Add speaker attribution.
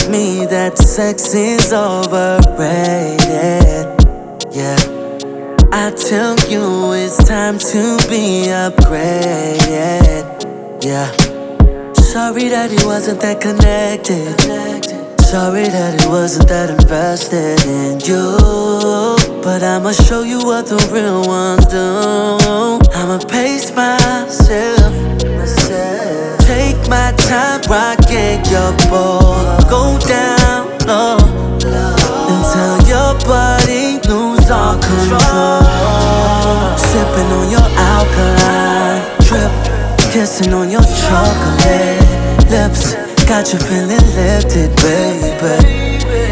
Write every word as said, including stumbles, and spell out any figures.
Speaker 1: me that sex is overrated. Yeah, I tell you it's time to be upgraded. Yeah, sorry that it wasn't that connected. Sorry that it wasn't that invested in you. But I'ma show you what the real ones do. I'ma pace myself, myself. Take my time rocking your ball. Go down low until your body lose all control. Sipping on your alkaline drip, kissing on your chocolate lips. Got you feeling lifted, baby.